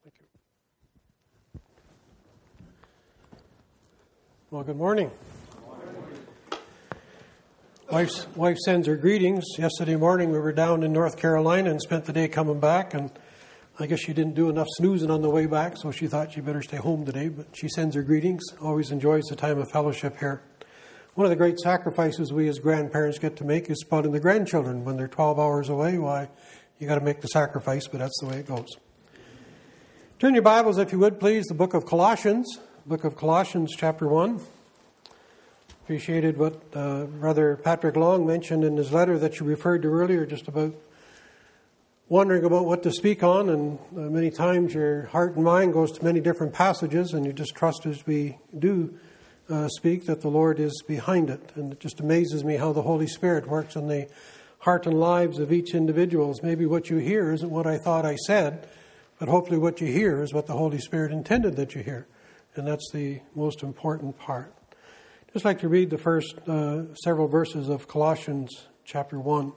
Thank you. Well, good morning. Wife sends her greetings. Yesterday morning we were down in North Carolina and spent the day coming back, and I guess she didn't do enough snoozing on the way back, so she thought she better stay home today, but she sends her greetings. Always enjoys the time of fellowship here. One of the great sacrifices we as grandparents get to make is spotting the grandchildren. When they're 12 hours away, why, you got to make the sacrifice, but that's the way it goes. Turn your Bibles, if you would, please, the book of Colossians. Book of Colossians, chapter 1. Appreciated what Brother Patrick Long mentioned in his letter that you referred to earlier, just about wondering about what to speak on, and many times your heart and mind goes to many different passages, and you just trust as we do speak that the Lord is behind it. And it just amazes me how the Holy Spirit works in the heart and lives of each individual. Maybe what you hear isn't what I thought I said, but hopefully what you hear is what the Holy Spirit intended that you hear. And that's the most important part. I'd just like to read the first several verses of Colossians chapter 1.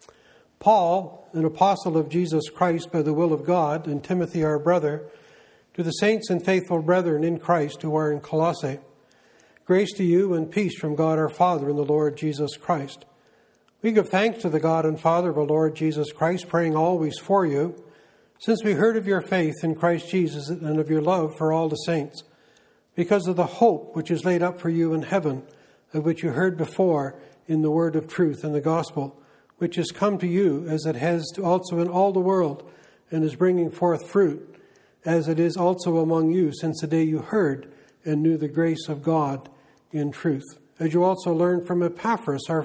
Paul, an apostle of Jesus Christ by the will of God, and Timothy our brother, to the saints and faithful brethren in Christ who are in Colossae, grace to you and peace from God our Father and the Lord Jesus Christ. We give thanks to the God and Father of our Lord Jesus Christ, praying always for you, since we heard of your faith in Christ Jesus and of your love for all the saints, because of the hope which is laid up for you in heaven, of which you heard before in the word of truth and the gospel, which has come to you as it has also in all the world, and is bringing forth fruit, as it is also among you since the day you heard and knew the grace of God in truth. As you also learned from Epaphras, our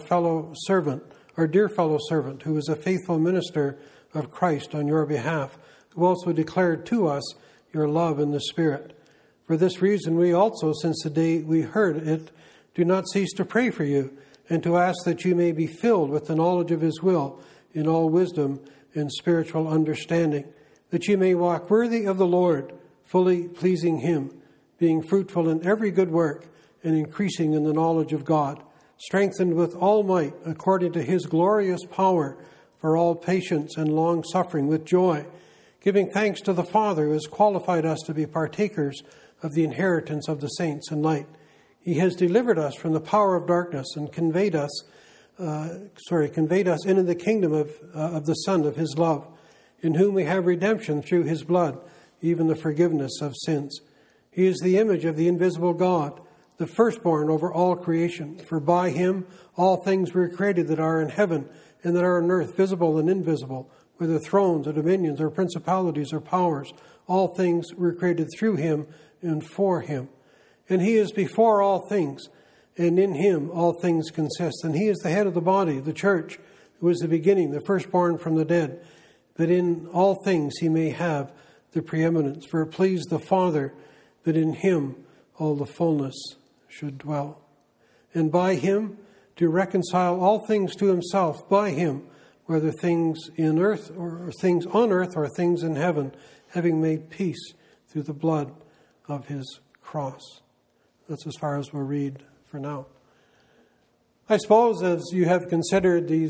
dear fellow servant, who is a faithful minister of Christ on your behalf, who also declared to us your love in the Spirit. For this reason we also, since the day we heard it, do not cease to pray for you, and to ask that you may be filled with the knowledge of His will in all wisdom and spiritual understanding, that you may walk worthy of the Lord, fully pleasing Him, being fruitful in every good work and increasing in the knowledge of God, strengthened with all might according to His glorious power for all patience and long-suffering with joy, giving thanks to the Father who has qualified us to be partakers of the inheritance of the saints in light. He has delivered us from the power of darkness and conveyed us into the kingdom of the Son of His love, in whom we have redemption through His blood, even the forgiveness of sins. He is the image of the invisible God, the firstborn over all creation. For by Him all things were created that are in heaven and that are on earth, visible and invisible, whether thrones or dominions or principalities or powers. All things were created through Him and for Him. And He is before all things, and in Him all things consist. And He is the head of the body, the church, who is the beginning, the firstborn from the dead, that in all things He may have the preeminence. For it pleased the Father that in Him all the fullness should dwell. And by Him to reconcile all things to Himself, by Him, whether things in earth or things on earth or things in heaven, having made peace through the blood of His cross. That's as far as we'll read for now. I suppose as you have considered these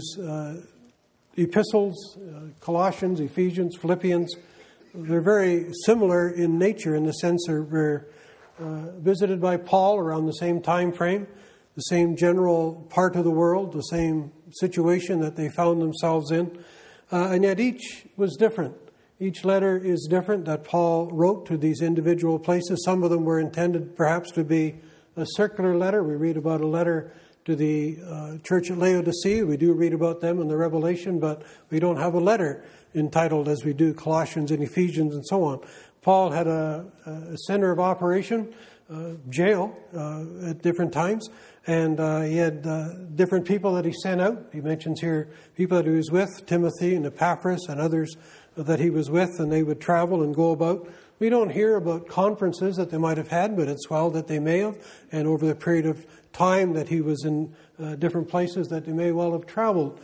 epistles, Colossians, Ephesians, Philippians, they're very similar in nature in the sense that they're visited by Paul around the same time frame, the same general part of the world, the same situation that they found themselves in. And yet each was different. Each letter is different that Paul wrote to these individual places. Some of them were intended perhaps to be a circular letter. We read about a letter to the church at Laodicea. We do read about them in the Revelation, but we don't have a letter entitled as we do Colossians and Ephesians and so on. Paul had a center of operation, jail at different times, and he had different people that he sent out. He mentions here people that he was with, Timothy and Epaphras and others that he was with, and they would travel and go about. We don't hear about conferences that they might have had, but it's well that they may have, and over the period of time that he was in different places that they may well have traveled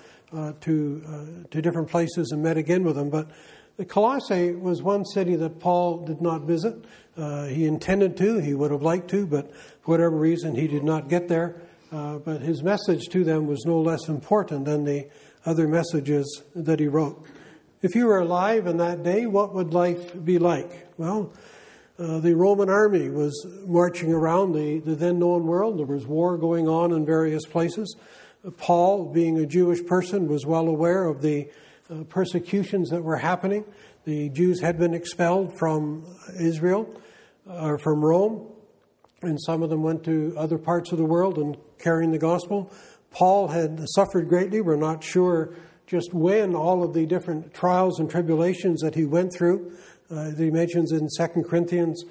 to different places and met again with them. But Colossae was one city that Paul did not visit. He intended to, he would have liked to, but for whatever reason he did not get there. But his message to them was no less important than the other messages that he wrote. If you were alive in that day, what would life be like? Well, the Roman army was marching around the then known world. There was war going on in various places. Paul, being a Jewish person, was well aware of the persecutions that were happening. The Jews had been expelled from Israel, or from Rome, and some of them went to other parts of the world and carrying the gospel. Paul had suffered greatly. We're not sure just when all of the different trials and tribulations that he went through. He mentions in 2 Corinthians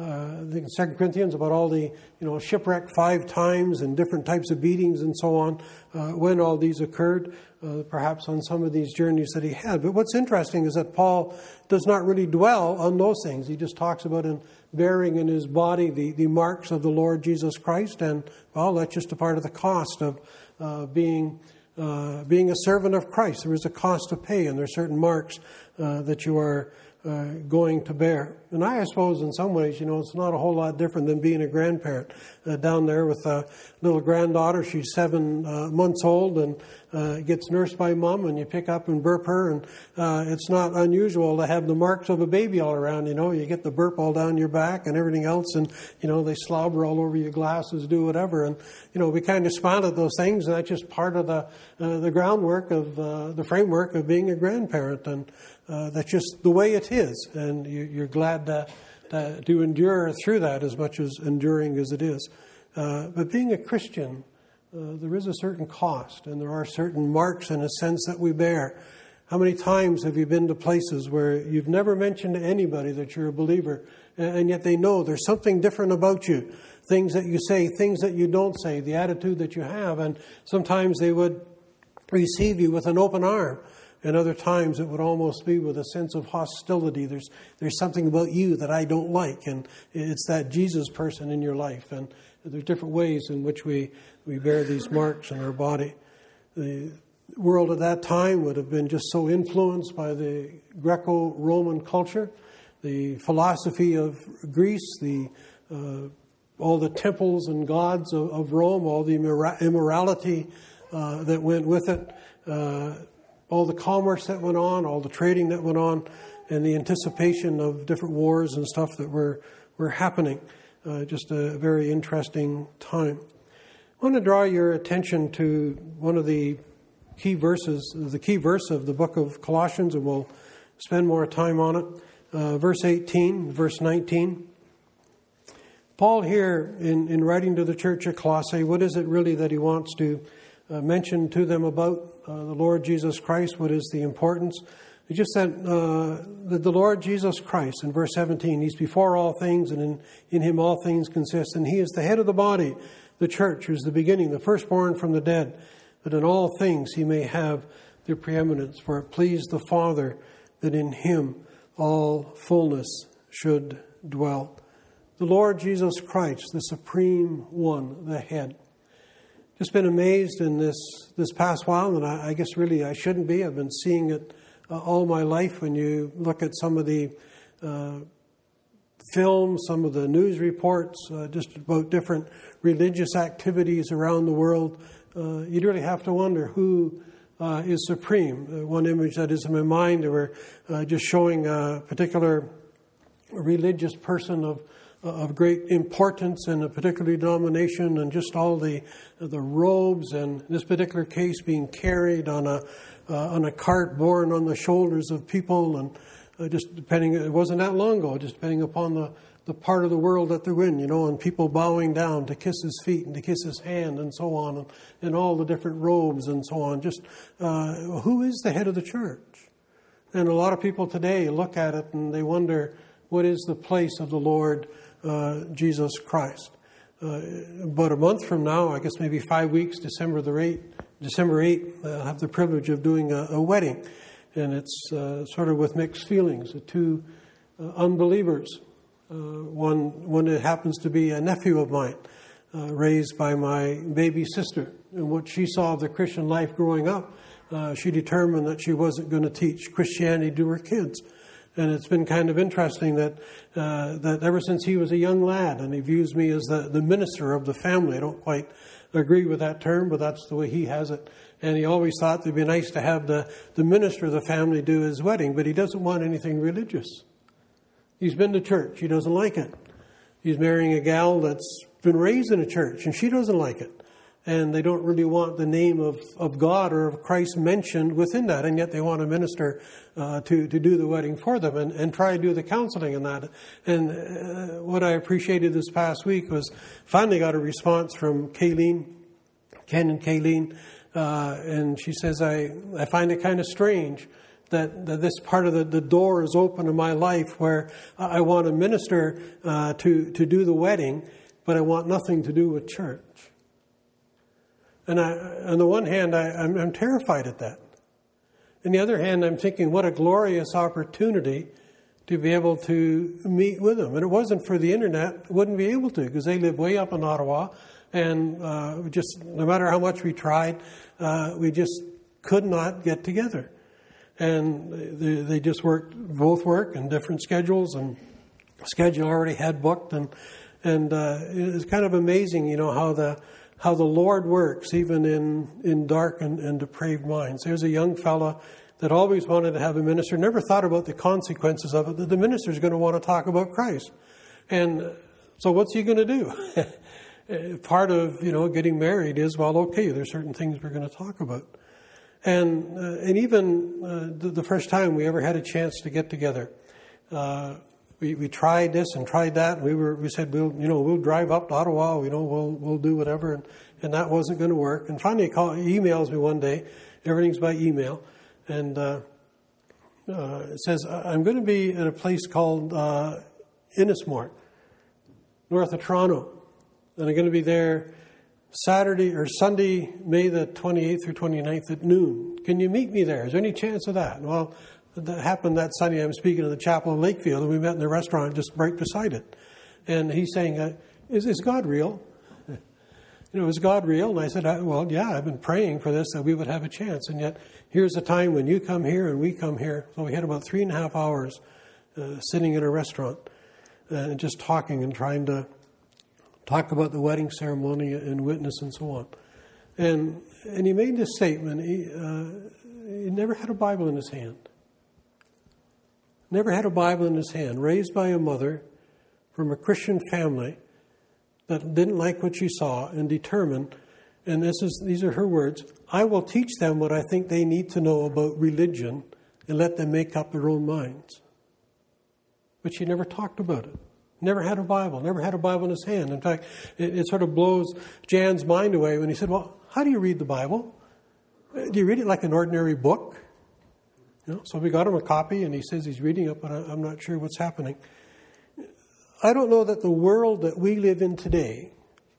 about all the shipwreck 5 times and different types of beatings and so on, when all these occurred, perhaps on some of these journeys that he had. But what's interesting is that Paul does not really dwell on those things. He just talks about him bearing in his body the marks of the Lord Jesus Christ, and well, that's just a part of the cost of being a servant of Christ. There is a cost to pay, and there are certain marks that you are going to bear. And I suppose in some ways, it's not a whole lot different than being a grandparent. Down there with a little granddaughter, she's 7 months old and gets nursed by mom, and you pick up and burp her, and it's not unusual to have the marks of a baby all around. You get the burp all down your back and everything else, and they slobber all over your glasses, do whatever, and we kind of smile at those things, and that's just part of the groundwork of the framework of being a grandparent, and that's just the way it is, and you're glad to endure through that as much as enduring as it is. But being a Christian, there is a certain cost, and there are certain marks in a sense that we bear. How many times have you been to places where you've never mentioned to anybody that you're a believer, and yet they know there's something different about you, things that you say, things that you don't say, the attitude that you have, and sometimes they would receive you with an open arm. And other times it would almost be with a sense of hostility. There's something about you that I don't like, and it's that Jesus person in your life. And there's different ways in which we bear these marks in our body. The world at that time would have been just so influenced by the Greco-Roman culture, the philosophy of Greece, all the temples and gods of Rome, all the immorality that went with it, all the commerce that went on, all the trading that went on, and the anticipation of different wars and stuff that were happening. Just a very interesting time. I want to draw your attention to one of the key verses, the key verse of the book of Colossians, and we'll spend more time on it. Verse 18, verse 19. Paul here, in writing to the church at Colossae, what is it really that he wants to mention to them about the Lord Jesus Christ? What is the importance? He just said that the Lord Jesus Christ, in verse 17, He's before all things, and in Him all things consist. And He is the head of the body, the church, who is the beginning, the firstborn from the dead, that in all things He may have the preeminence. For it pleased the Father that in Him all fullness should dwell. The Lord Jesus Christ, the Supreme One, the head. Just been amazed in this past while, and I guess really I shouldn't be. I've been seeing it all my life. When you look at some of the films, some of the news reports, just about different religious activities around the world, you'd really have to wonder who is supreme. One image that is in my mind, they were just showing a particular religious person of great importance in a particular denomination, and just all the robes, and in this particular case being carried on a cart borne on the shoulders of people, and just depending, it wasn't that long ago, just depending upon the part of the world that they're in, and people bowing down to kiss His feet and to kiss His hand and so on, and all the different robes and so on. Just who is the head of the church? And a lot of people today look at it and they wonder, what is the place of the Lord Jesus Christ? About a month from now, I guess maybe 5 weeks, December 8th, I'll have the privilege of doing a wedding. And it's sort of with mixed feelings. The 2 unbelievers. One that happens to be a nephew of mine, raised by my baby sister. And what she saw of the Christian life growing up, she determined that she wasn't going to teach Christianity to her kids. And it's been kind of interesting that ever since he was a young lad, and he views me as the minister of the family. I don't quite agree with that term, but that's the way he has it. And he always thought it'd be nice to have the minister of the family do his wedding, but he doesn't want anything religious. He's been to church. He doesn't like it. He's marrying a gal that's been raised in a church, and she doesn't like it. And they don't really want the name of God or of Christ mentioned within that, and yet they want a minister to do the wedding for them and try to do the counseling in that. And what I appreciated this past week was finally got a response from Ken and Kayleen, and she says, I find it kind of strange that this part of the door is open in my life where I want a minister to do the wedding, but I want nothing to do with church. And on the one hand, I'm terrified at that. On the other hand, I'm thinking, what a glorious opportunity to be able to meet with them. And it wasn't for the internet, wouldn't be able to, because they live way up in Ottawa. And just no matter how much we tried, we just could not get together. And they just both work in different schedules, and schedule already had booked. And it's kind of amazing, how the Lord works, even in dark and depraved minds. There's a young fella that always wanted to have a minister, never thought about the consequences of it, that the minister's going to want to talk about Christ. And so what's he going to do? Part of, getting married is, well, okay, there's certain things we're going to talk about. And even the first time we ever had a chance to get together, we tried this and tried that. And we said we'll drive up to Ottawa. We'll do whatever, and that wasn't going to work. And finally, he emails me one day. Everything's by email, and it says, "I'm going to be at a place called Innismore, north of Toronto, and I'm going to be there Saturday or Sunday, May the 28th or 29th at noon. Can you meet me there? Is there any chance of that?" Well, that happened that Sunday. I'm speaking in the chapel in Lakefield, and we met in the restaurant just right beside it. And he's saying, is God real? Is God real? And I said, well, yeah, I've been praying for this, that we would have a chance. And yet, here's a time when you come here and we come here. So we had about 3.5 hours sitting in a restaurant and just talking and trying to talk about the wedding ceremony and witness and so on. And he made this statement. He never had a Bible in his hand. Never had a Bible in his hand, raised by a mother from a Christian family that didn't like what she saw and determined, and these are her words, "I will teach them what I think they need to know about religion and let them make up their own minds." But she never talked about it. Never had a Bible in his hand. In fact, it sort of blows Jan's mind away when he said, "Well, how do you read the Bible? Do you read it like an ordinary book?" So we got him a copy, and he says he's reading it, but I'm not sure what's happening. I don't know that the world that we live in today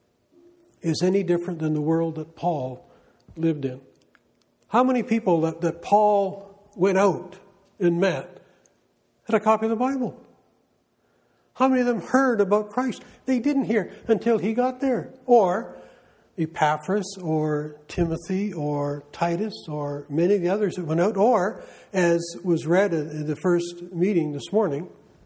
is any different than the world that Paul lived in. How many people that Paul went out and met had a copy of the Bible? How many of them heard about Christ? They didn't hear until he got there. Or Epaphras or Timothy or Titus or many of the others that went out, or as was read in the first meeting this morning,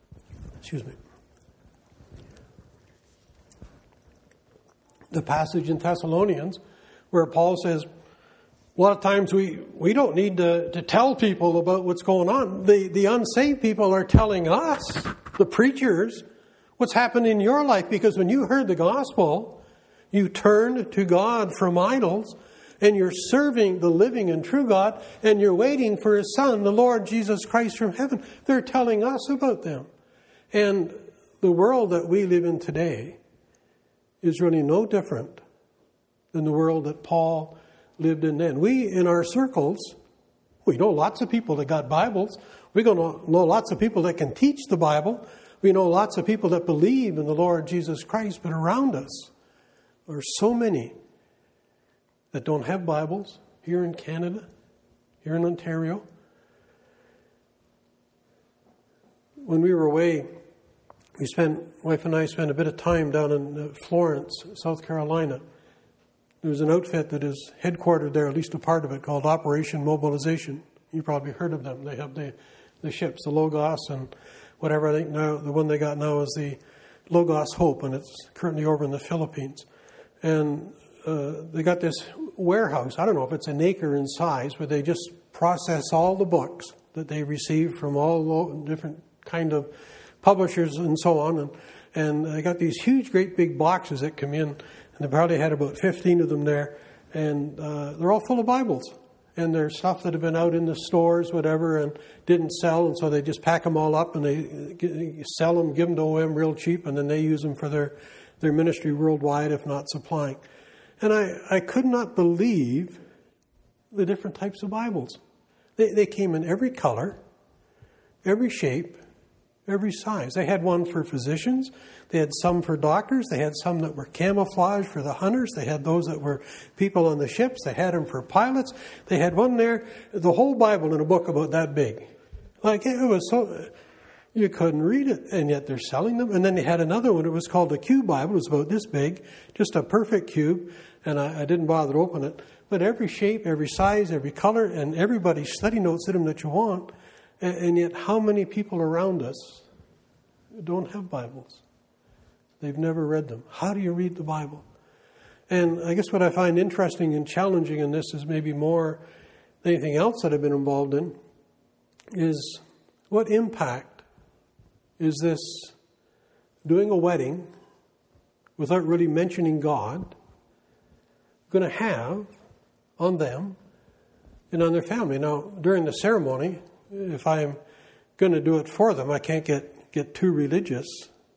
the passage in Thessalonians where Paul says, a lot of times we don't need to tell people about what's going on. The unsaved people are telling us, the preachers, what's happened in your life, because when you heard the gospel, you turned to God from idols, and you're serving the living and true God, and you're waiting for His Son, the Lord Jesus Christ from heaven. They're telling us about them. And the world that we live in today is really no different than the world that Paul lived in then. We, in our circles, we know lots of people that got Bibles. We know lots of people that can teach the Bible. We know lots of people that believe in the Lord Jesus Christ, but around us, there are so many that don't have Bibles here in Canada, here in Ontario. When we were away, wife and I spent a bit of time down in Florence, South Carolina. There was an outfit that is headquartered there, at least a part of it, called Operation Mobilization. You probably heard of them. They have the ships, the Logos and whatever. I think now the one they got now is the Logos Hope, and it's currently over in the Philippines. And they got this warehouse. I don't know if it's an acre in size, where they just process all the books that they receive from all different kind of publishers and so on. And they got these huge, great big boxes that come in, and they probably had about 15 of them there. And they're all full of Bibles. And there's stuff that have been out in the stores, whatever, and didn't sell. And so they just pack them all up and they sell them, give them to OM real cheap, and then they use them for their ministry worldwide, if not supplying. And I could not believe the different types of Bibles. They came in every color, every shape, every size. They had one for physicians. They had some for doctors. They had some that were camouflage for the hunters. They had those that were people on the ships. They had them for pilots. They had one there, the whole Bible in a book about that big. Like, it was so, you couldn't read it, and yet they're selling them. And then they had another one. It was called the Cube Bible. It was about this big, just a perfect cube. And I didn't bother to open it. But every shape, every size, every color, and everybody's study notes in them that you want. And yet, how many people around us don't have Bibles? They've never read them. How do you read the Bible? And I guess what I find interesting and challenging in this is maybe more than anything else that I've been involved in is what impact is this doing a wedding without really mentioning God going to have on them and on their family. Now, during the ceremony, if I'm going to do it for them, I can't get too religious.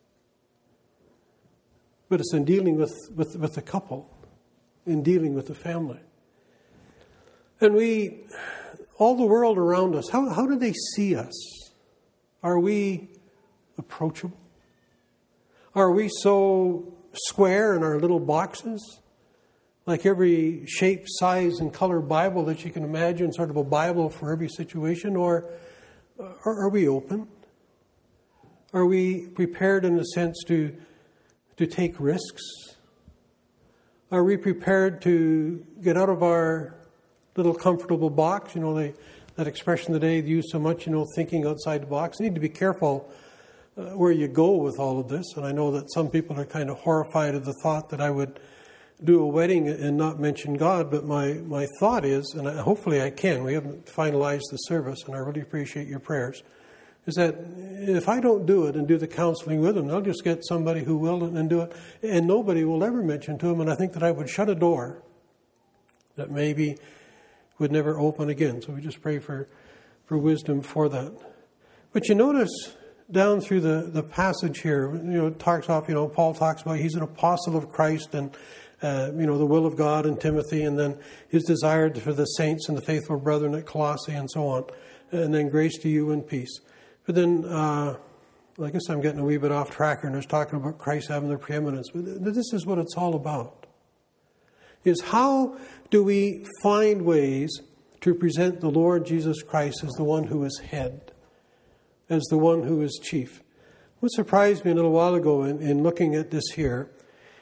But it's in dealing with the couple, in dealing with the family. And all the world around us, how do they see us? Are we approachable? Are we so square in our little boxes? Like every shape, size, and color Bible that you can imagine, sort of a Bible for every situation? Or are we open? Are we prepared in a sense to take risks? Are we prepared to get out of our little comfortable box? You know, that expression today they use so much, thinking outside the box. You need to be careful where you go with all of this. And I know that some people are kind of horrified at the thought that I would do a wedding and not mention God. But my thought is, and hopefully I can, we haven't finalized the service, and I really appreciate your prayers, is that if I don't do it and do the counseling with them, they'll just get somebody who will and do it, and nobody will ever mention to them. And I think that I would shut a door that maybe would never open again. So we just pray for wisdom for that. But you notice down through the passage here, it talks off, Paul talks about he's an apostle of Christ and, the will of God in Timothy, and then his desire for the saints and the faithful brethren at Colossae and so on. And then grace to you and peace. But then, I guess I'm getting a wee bit off track here, and I was talking about Christ having the preeminence. But this is what it's all about. Is how do we find ways to present the Lord Jesus Christ as the one who is head, as the one who is chief? What surprised me a little while ago in looking at this here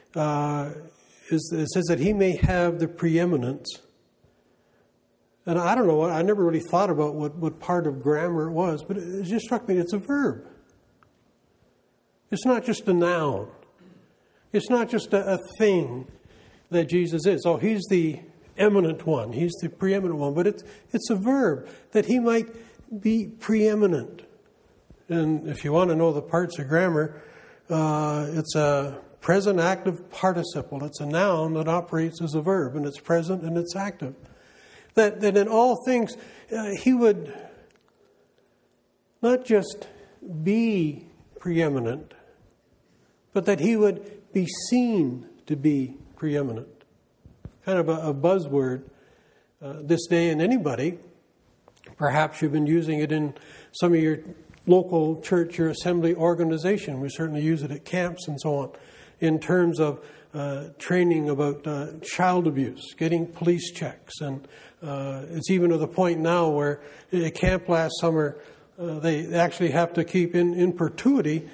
is it says that he may have the preeminence. And I don't know, I never really thought about what part of grammar it was, but it just struck me, it's a verb. It's not just a noun. It's not just a thing that Jesus is. Oh, he's the eminent one. He's the preeminent one. But it's a verb, that he might be preeminent. And if you want to know the parts of grammar, it's a present active participle. It's a noun that operates as a verb, and it's present and it's active. That in all things, he would not just be preeminent, but that he would be seen to be preeminent. Kind of a buzzword this day, and anybody, perhaps you've been using it in some of your local church or assembly organization. We certainly use it at camps and so on, in terms of training about child abuse, getting police checks. And it's even to the point now where at camp last summer, they actually have to keep in perpetuity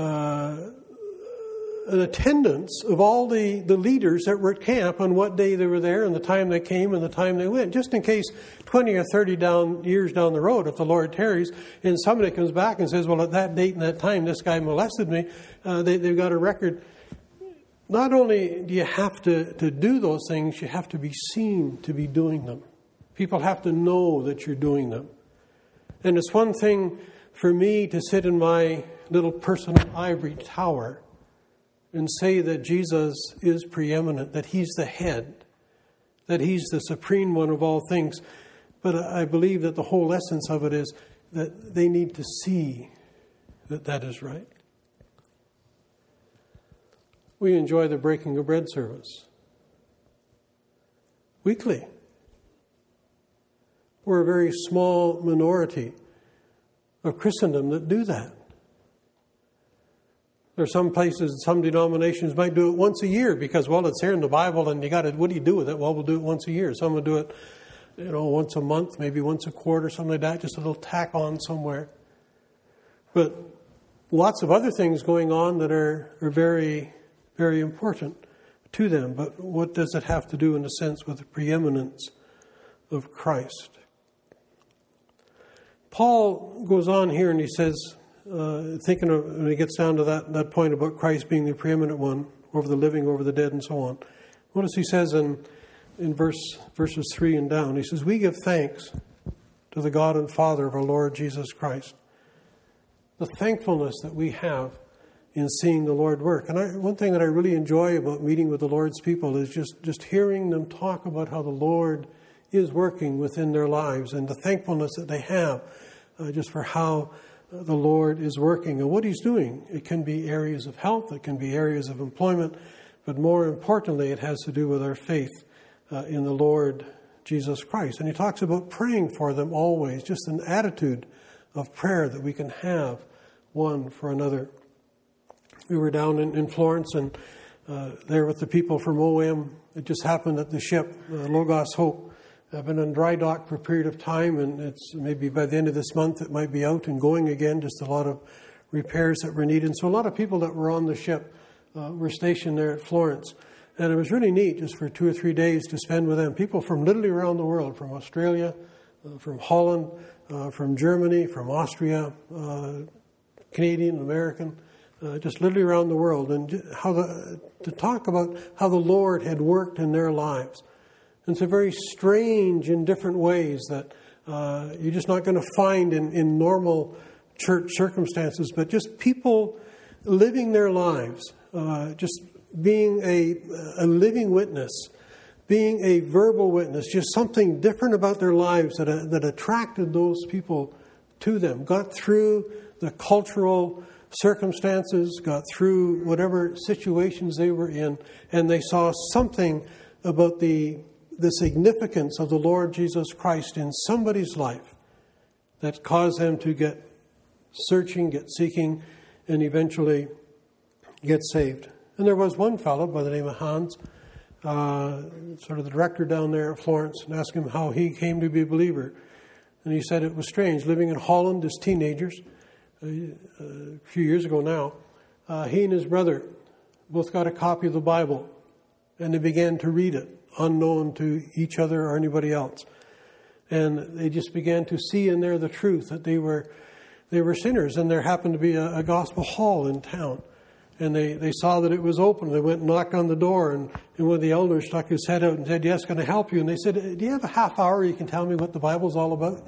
an attendance of all the leaders that were at camp on what day they were there and the time they came and the time they went, just in case 20 or 30 years down the road, if the Lord tarries, and somebody comes back and says, well, at that date and that time, this guy molested me, they've got a record. not only do you have to do those things, you have to be seen to be doing them. People have to know that you're doing them. And it's one thing for me to sit in my little personal ivory tower and say that Jesus is preeminent, that He's the head, that He's the supreme one of all things. But I believe that the whole essence of it is that they need to see that that is right. We enjoy the breaking of bread service weekly. We're a very small minority of Christendom that do that. There are some places, some denominations might do it once a year because, well, it's here in the Bible and what do you do with it? Well, we'll do it once a year. Some will do it, once a month, maybe once a quarter, something like that, just a little tack on somewhere. But lots of other things going on that are very, very important to them. But what does it have to do, in a sense, with the preeminence of Christ? Paul goes on here and he says, thinking of, when he gets down to that point about Christ being the preeminent one over the living, over the dead, and so on. Notice he says in verses 3 and down, he says, "We give thanks to the God and Father of our Lord Jesus Christ." The thankfulness that we have in seeing the Lord work. And one thing that I really enjoy about meeting with the Lord's people is just hearing them talk about how the Lord is working within their lives and the thankfulness that they have just for how the Lord is working and what He's doing. It can be areas of health, it can be areas of employment, but more importantly, it has to do with our faith in the Lord Jesus Christ. And he talks about praying for them always, just an attitude of prayer that we can have one for another. We were down in Florence and there with the people from OM. It just happened that the ship, Logos Hope, been on dry dock for a period of time, and it's maybe by the end of this month it might be out and going again, just a lot of repairs that were needed. So a lot of people that were on the ship were stationed there at Florence. And it was really neat just for 2 or 3 days to spend with them. People from literally around the world, from Australia, from Holland, from Germany, from Austria, Canadian, American, just literally around the world. And to talk about how the Lord had worked in their lives. And so very strange in different ways that you're just not going to find in normal church circumstances, but just people living their lives, just being a living witness, being a verbal witness, just something different about their lives that attracted those people to them, got through the cultural circumstances, got through whatever situations they were in, and they saw something about the significance of the Lord Jesus Christ in somebody's life that caused them to get searching, get seeking, and eventually get saved. And there was one fellow by the name of Hans, sort of the director down there at Florence, and asked him how he came to be a believer. And he said it was strange. Living in Holland as teenagers, a few years ago now, he and his brother both got a copy of the Bible, and they began to read it, unknown to each other or anybody else. And they just began to see in there the truth that they were sinners. And there happened to be a gospel hall in town. And they saw that it was open. They went and knocked on the door, and one of the elders stuck his head out and said, "Yes, can I help you?" And they said, "Do you have a half hour you can tell me what the Bible's all about?"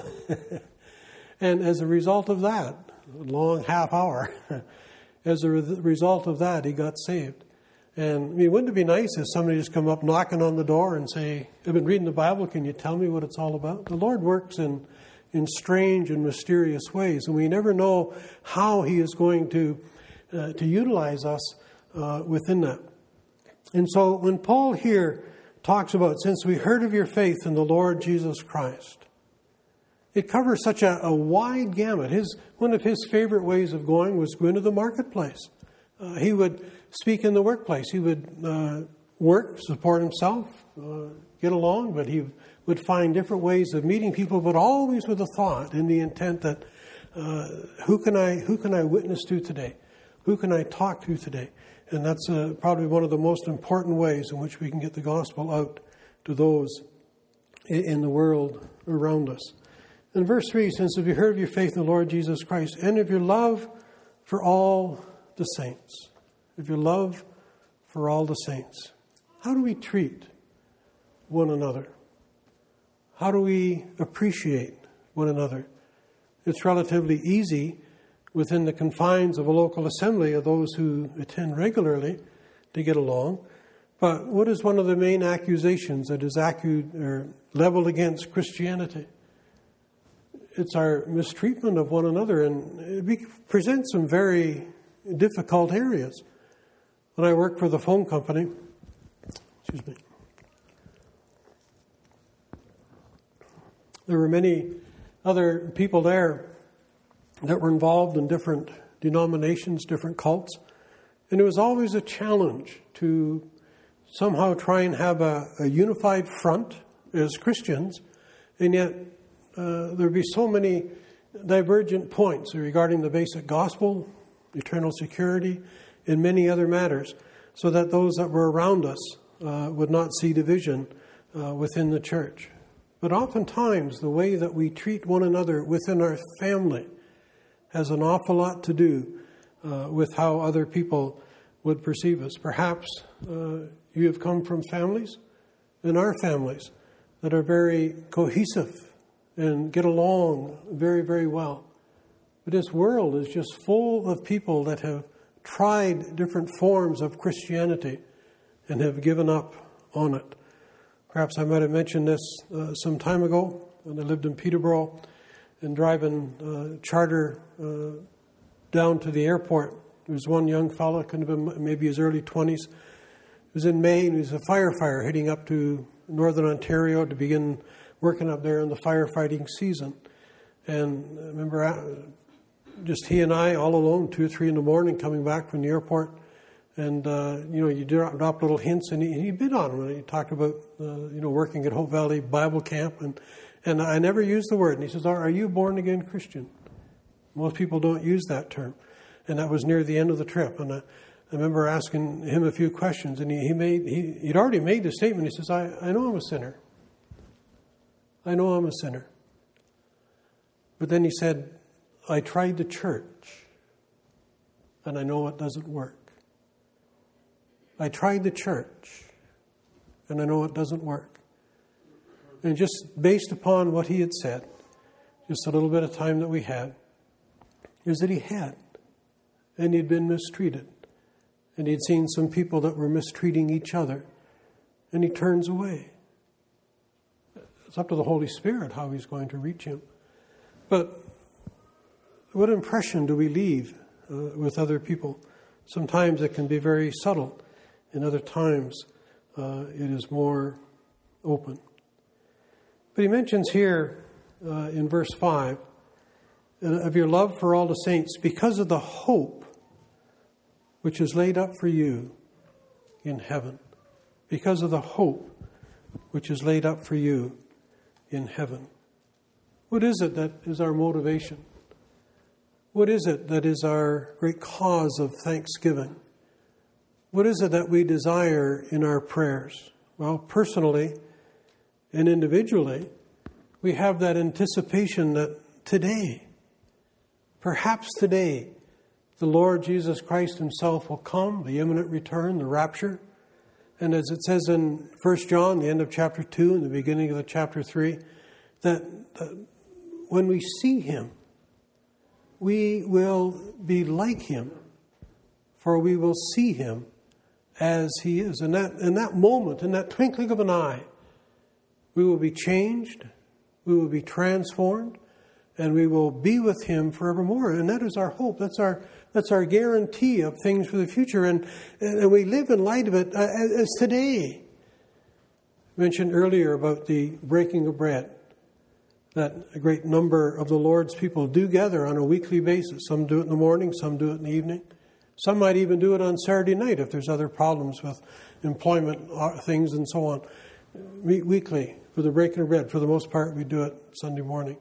And as a result of that, a long half hour, as a result of that, he got saved. And I mean, wouldn't it be nice if somebody just come up knocking on the door and say, "I've been reading the Bible, can you tell me what it's all about?" The Lord works in strange and mysterious ways, and we never know how He is going to utilize us within that. And so when Paul here talks about, since we heard of your faith in the Lord Jesus Christ, it covers such a wide gamut. One of his favorite ways of going was going to the marketplace. He would speak in the workplace. He would work, support himself, get along, but he would find different ways of meeting people, but always with a thought and the intent that who can I witness to today? Who can I talk to today? And that's probably one of the most important ways in which we can get the gospel out to those in the world around us. In verse 3, since if you heard of your faith in the Lord Jesus Christ and of your love for all the saints. Of your love for all the saints. How do we treat one another? How do we appreciate one another? It's relatively easy within the confines of a local assembly of those who attend regularly to get along. But what is one of the main accusations that is leveled against Christianity? It's our mistreatment of one another, and it presents some very difficult areas. When I worked for the phone company, there were many other people there that were involved in different denominations, different cults, and it was always a challenge to somehow try and have a unified front as Christians, and yet there'd be so many divergent points regarding the basic gospel, eternal security, and many other matters, so that those that were around us would not see division within the church. But oftentimes, the way that we treat one another within our family has an awful lot to do with how other people would perceive us. Perhaps you have come from families, and our families, that are very cohesive and get along very, very well. But this world is just full of people that have tried different forms of Christianity and have given up on it. Perhaps I might have mentioned this some time ago when I lived in Peterborough and driving charter down to the airport. There was one young fellow, could have been maybe his early 20s. It was in May, and he was a firefighter heading up to Northern Ontario to begin working up there in the firefighting season. And I remember just he and I all alone, 2 or 3 in the morning, coming back from the airport. And, you drop little hints, and he bit on them. And he talked about, working at Hope Valley Bible Camp. And I never used the word. And he says, "Are you born again Christian?" Most people don't use that term. And that was near the end of the trip. And I remember asking him a few questions. And he'd already made the statement. He says, I know I'm a sinner. I know I'm a sinner. But then he said, I tried the church, and I know it doesn't work. I tried the church, and I know it doesn't work. And just based upon what he had said, just a little bit of time that we had, is that he had, and he'd been mistreated. And he'd seen some people that were mistreating each other, and he turns away. It's up to the Holy Spirit how he's going to reach him. But what impression do we leave with other people? Sometimes it can be very subtle. And other times it is more open. But he mentions here in verse 5, of your love for all the saints, because of the hope which is laid up for you in heaven. Because of the hope which is laid up for you in heaven. What is it that is our motivation? What is it that is our great cause of thanksgiving? What is it that we desire in our prayers? Well, personally and individually, we have that anticipation that today, perhaps today, the Lord Jesus Christ himself will come, the imminent return, the rapture. And as it says in 1 John, the end of chapter 2 and the beginning of the chapter 3, that when we see him, we will be like him, for we will see him as he is. In that moment, in that twinkling of an eye, we will be changed, we will be transformed, and we will be with him forevermore. And that is our hope. That's our guarantee of things for the future. And we live in light of it as today. I mentioned earlier about the breaking of bread, that a great number of the Lord's people do gather on a weekly basis. Some do it in the morning, some do it in the evening. Some might even do it on Saturday night if there's other problems with employment things and so on. Meet weekly for the breaking of bread. For the most part, we do it Sunday morning.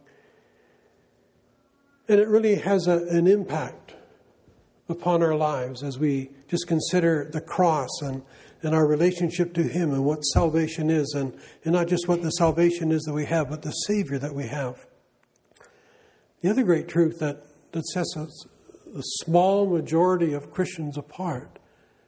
And it really has an impact upon our lives as we just consider the cross and our relationship to him and what salvation is, and not just what the salvation is that we have, but the Savior that we have. The other great truth that sets a small majority of Christians apart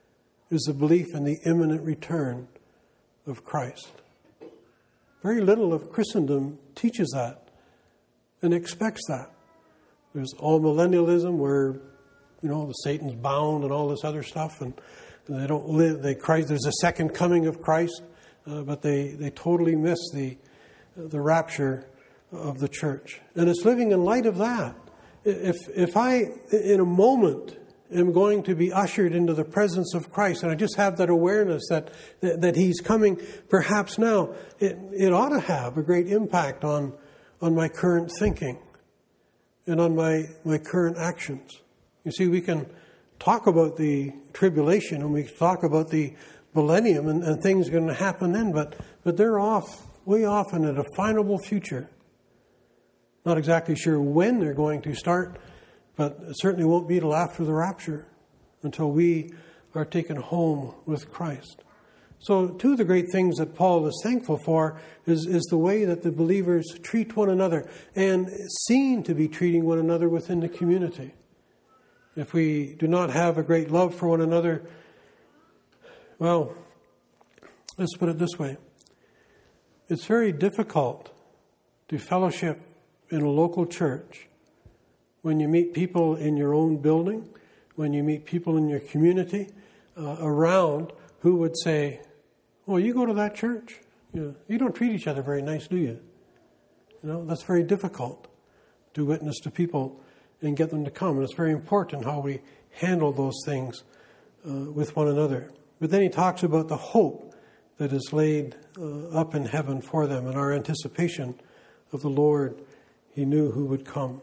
is the belief in the imminent return of Christ. Very little of Christendom teaches that and expects that. There's all millennialism where, Satan's bound and all this other stuff, and they don't live. There's a second coming of Christ, but they totally miss the rapture of the church. And it's living in light of that. If I, in a moment, am going to be ushered into the presence of Christ, and I just have that awareness that He's coming perhaps now, it ought to have a great impact on my current thinking and on my current actions. You see, we can talk about the tribulation and we can talk about the millennium and things are going to happen then, but they're way off in a definable future. Not exactly sure when they're going to start, but it certainly won't be till after the rapture, until we are taken home with Christ. So two of the great things that Paul is thankful for is the way that the believers treat one another and seem to be treating one another within the community. If we do not have a great love for one another, well, let's put it this way. It's very difficult to fellowship in a local church when you meet people in your own building, when you meet people in your community around who would say, "Well, you go to that church? You don't treat each other very nice, do you?" That's very difficult to witness to people and get them to come. And it's very important how we handle those things with one another. But then he talks about the hope that is laid up in heaven for them and our anticipation of the Lord he knew who would come.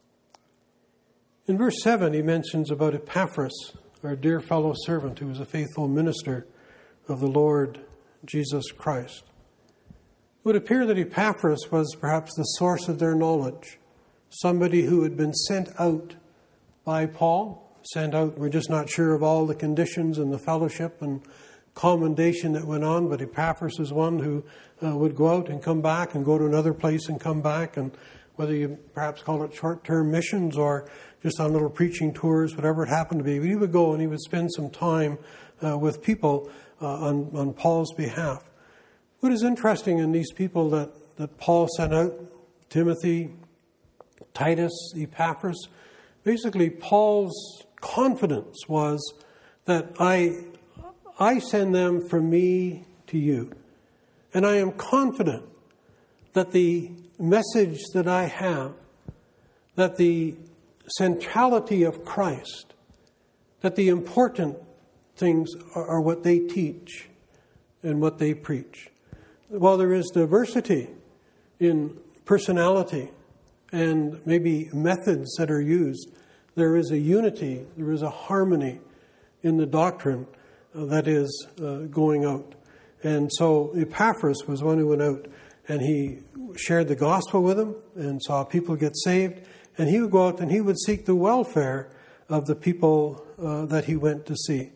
In verse 7, he mentions about Epaphras, our dear fellow servant who was a faithful minister of the Lord Jesus Christ. It would appear that Epaphras was perhaps the source of their knowledge, somebody who had been sent out by Paul. Sent out, we're just not sure of all the conditions and the fellowship and commendation that went on, but Epaphras is one who would go out and come back and go to another place and come back, and whether you perhaps call it short-term missions or just on little preaching tours, whatever it happened to be, but he would go and he would spend some time with people on Paul's behalf. What is interesting in these people that Paul sent out, Timothy, Titus, Epaphras, basically Paul's confidence was that I send them from me to you. And I am confident that the message that I have, that the centrality of Christ, that the important things are what they teach and what they preach. While there is diversity in personality and maybe methods that are used, there is a unity, there is a harmony in the doctrine that is going out. And so Epaphras was one who went out and he shared the gospel with them and saw people get saved. And he would go out and he would seek the welfare of the people that he went to see.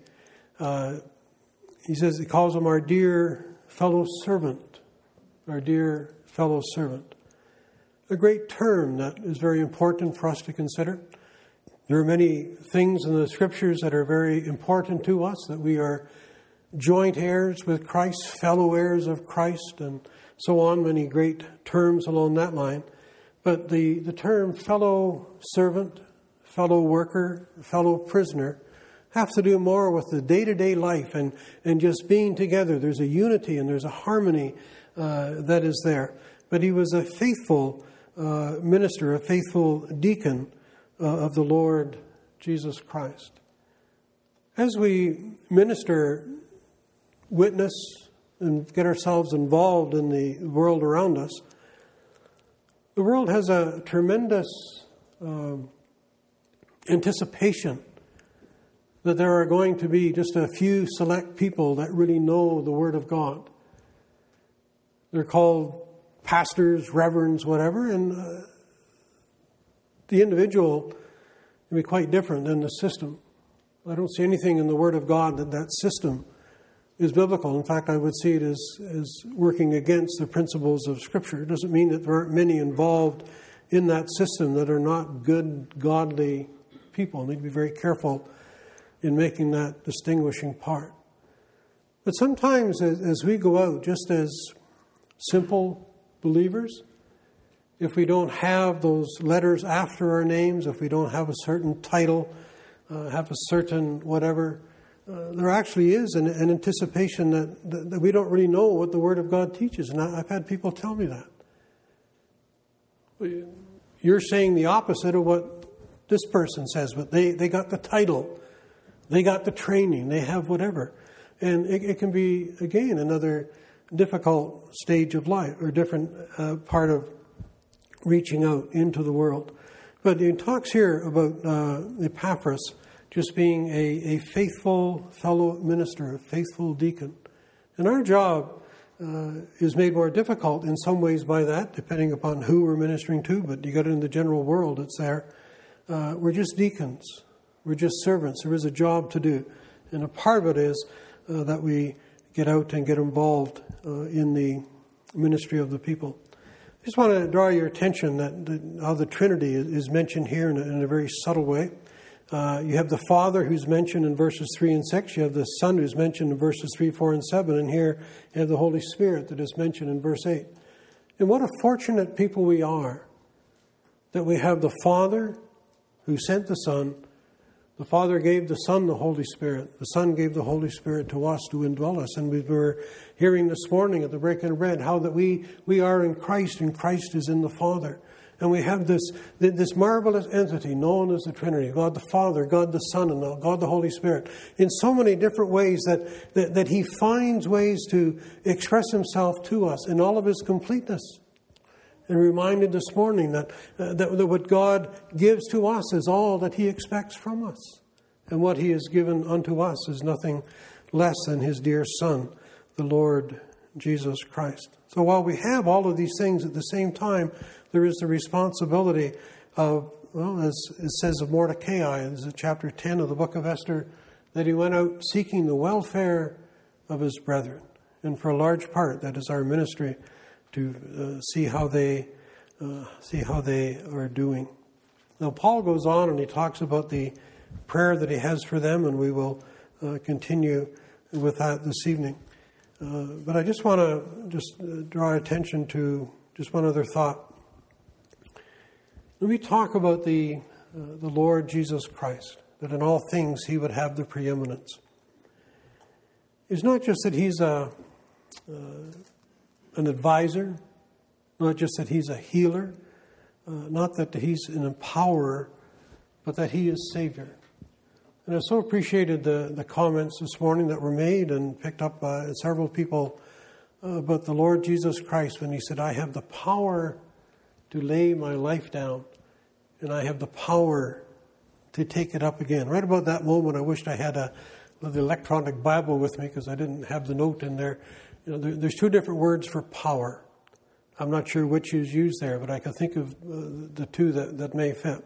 He calls him our dear fellow servant, our dear fellow servant. A great term that is very important for us to consider. There are many things in the Scriptures that are very important to us, that we are joint heirs with Christ, fellow heirs of Christ, and so on, many great terms along that line. But the term fellow servant, fellow worker, fellow prisoner have to do more with the day-to-day life and just being together. There's a unity and there's a harmony that is there. But he was a faithful minister, a faithful deacon of the Lord Jesus Christ. As we minister, witness, and get ourselves involved in the world around us, the world has a tremendous anticipation that there are going to be just a few select people that really know the Word of God. They're called pastors, reverends, whatever, and the individual can be quite different than the system. I don't see anything in the Word of God that system is biblical. In fact, I would see it as working against the principles of Scripture. It doesn't mean that there aren't many involved in that system that are not good, godly people. We need to be very careful in making that distinguishing part. But sometimes as we go out, just as simple believers, if we don't have those letters after our names, if we don't have a certain title, have a certain whatever, there actually is an anticipation that we don't really know what the Word of God teaches. And I've had people tell me that. You're saying the opposite of what this person says, but they got the title, they got the training, they have whatever. And it can be, again, another difficult stage of life or different part of reaching out into the world. But he talks here about Epaphras just being a faithful fellow minister, a faithful deacon. And our job is made more difficult in some ways by that, depending upon who we're ministering to, but you got it in the general world, it's there. We're just deacons. We're just servants. There is a job to do. And a part of it is that we get out and get involved in the ministry of the people. I just want to draw your attention that how the Trinity is mentioned here in a very subtle way. You have the Father who's mentioned in verses 3 and 6. You have the Son who's mentioned in verses 3, 4, and 7. And here you have the Holy Spirit that is mentioned in verse 8. And what a fortunate people we are that we have the Father who sent the Son. The Father gave the Son the Holy Spirit. The Son gave the Holy Spirit to us to indwell us. And we were hearing this morning at the breaking of bread how that we are in Christ and Christ is in the Father. And we have this marvelous entity known as the Trinity, God the Father, God the Son, and God the Holy Spirit, in so many different ways that He finds ways to express Himself to us in all of His completeness. And reminded this morning that what God gives to us is all that He expects from us. And what He has given unto us is nothing less than His dear Son, the Lord Jesus Christ. So while we have all of these things at the same time, there is the responsibility of, well, as it says of Mordecai, in chapter 10 of the book of Esther, that he went out seeking the welfare of his brethren. And for a large part, that is our ministry, to see how they are doing. Now, Paul goes on and he talks about the prayer that he has for them, and we will continue with that this evening. But I just want to draw attention to just one other thought. When we talk about the Lord Jesus Christ, that in all things He would have the preeminence, it's not just that He's an advisor, not just that He's a healer, not that He's an empowerer, but that He is Savior. And I so appreciated the comments this morning that were made and picked up by several people about the Lord Jesus Christ when He said, I have the power to lay my life down, and I have the power to take it up again. Right about that moment, I wished I had the electronic Bible with me because I didn't have the note in there. You know, there's two different words for power. I'm not sure which is used there, but I can think of the two that may fit.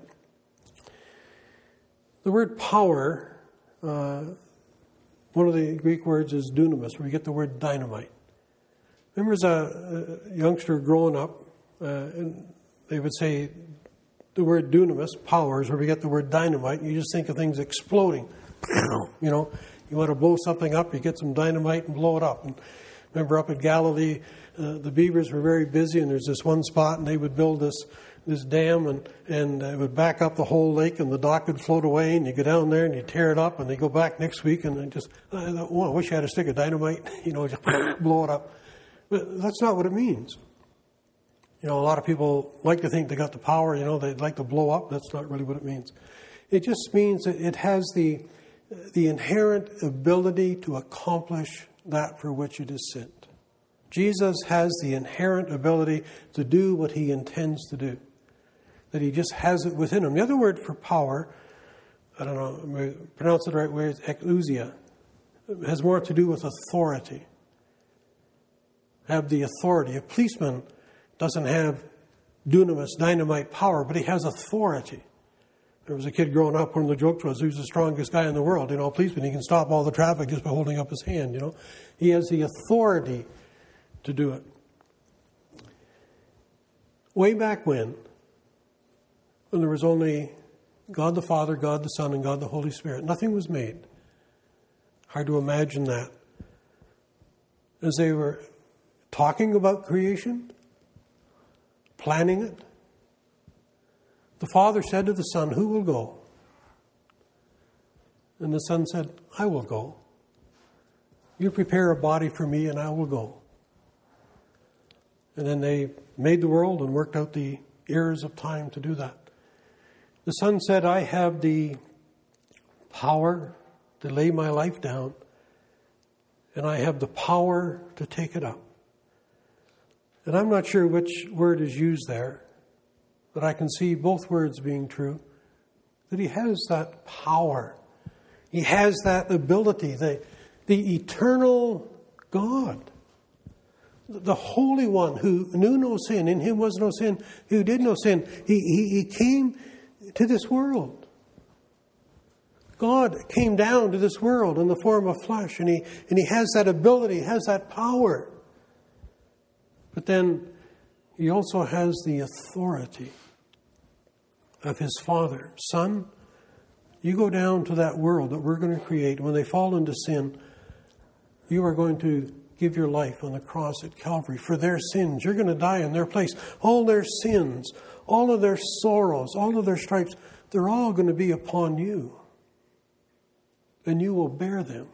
The word power, one of the Greek words is dunamis, where we get the word dynamite. Remember as a youngster growing up, and they would say the word dunamis, power, is where we get the word dynamite. And you just think of things exploding. You know, you want to blow something up, you get some dynamite and blow it up. And remember up at Galilee, the beavers were very busy, and there's this one spot, and they would build this dam, and it would back up the whole lake, and the dock would float away, and you go down there, and you tear it up, and they go back next week, and I wish I had a stick of dynamite, you know, just blow it up. But that's not what it means. You know, a lot of people like to think they got the power, you know, they'd like to blow up. That's not really what it means. It just means that it has the inherent ability to accomplish that for which it is sent. Jesus has the inherent ability to do what He intends to do. That He just has it within Him. The other word for power, I don't know, I'm going to pronounce it the right way, it's exousia. It has more to do with authority. Have the authority. A policeman doesn't have dunamis, dynamite power, but he has authority. There was a kid growing up, one of the jokes was, who's the strongest guy in the world? You know, a policeman, he can stop all the traffic just by holding up his hand, you know. He has the authority to do it. Way back when there was only God the Father, God the Son, and God the Holy Spirit, nothing was made. Hard to imagine that. as they were talking about creation, planning it, the Father said to the Son, "Who will go?" And the Son said, "I will go. You prepare a body for me and I will go." And then they made the world and worked out the eras of time to do that. The Son said, "I have the power to lay my life down, and I have the power to take it up." And I'm not sure which word is used there, but I can see both words being true, that He has that power. He has that ability, the eternal God, the Holy One who knew no sin, in Him was no sin, who did no sin. He came to this world. God came down to this world in the form of flesh, and He has that ability, has that power. But then He also has the authority of His Father. Son, you go down to that world that we're going to create. When they fall into sin, you are going to give your life on the cross at Calvary for their sins. You're going to die in their place. All their sins, all of their sorrows, all of their stripes, they're all going to be upon you. And you will bear them.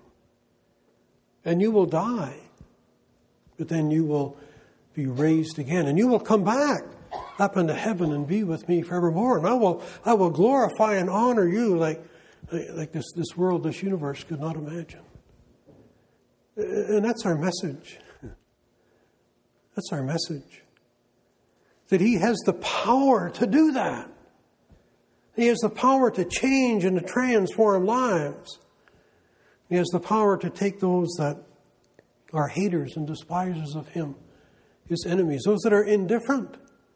And you will die. But then you will be raised again. And you will come back up into heaven and be with me forevermore. And I will glorify and honor you like this world, this universe could not imagine. And that's our message. That's our message. That He has the power to do that. He has the power to change and to transform lives. He has the power to take those that are haters and despisers of Him, His enemies, those that are indifferent.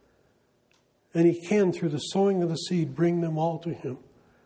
And He can, through the sowing of the seed, bring them all to Him.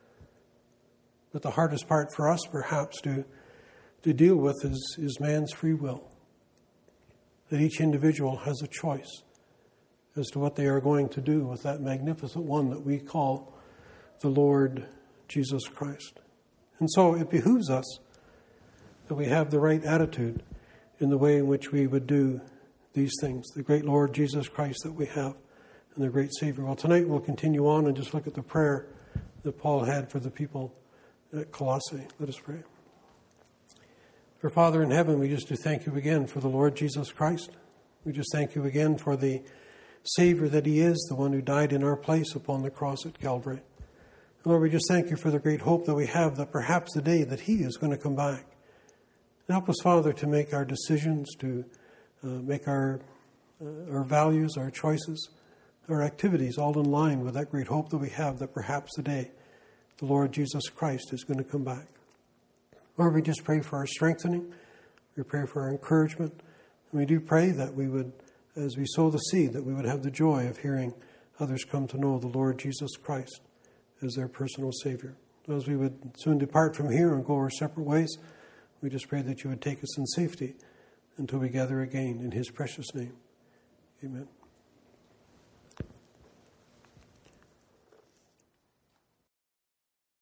But the hardest part for us, perhaps, to deal with is man's free will. That each individual has a choice as to what they are going to do with that magnificent one that we call the Lord Jesus Christ. And so it behooves us that we have the right attitude in the way in which we would do these things. The great Lord Jesus Christ that we have and the great Savior. Well, tonight we'll continue on and just look at the prayer that Paul had for the people at Colossae. Let us pray. Our Father in heaven, we just do thank you again for the Lord Jesus Christ. We just thank you again for the Savior that He is, the one who died in our place upon the cross at Calvary. And Lord, we just thank you for the great hope that we have that perhaps the day that He is going to come back. And help us, Father, to make our decisions, to make our values, our choices, our activities all in line with that great hope that we have that perhaps the day the Lord Jesus Christ is going to come back. Lord, we just pray for our strengthening. We pray for our encouragement. And we do pray that we would, as we sow the seed, that we would have the joy of hearing others come to know the Lord Jesus Christ as their personal Savior. As we would soon depart from here and go our separate ways, we just pray that you would take us in safety until we gather again in His precious name. Amen.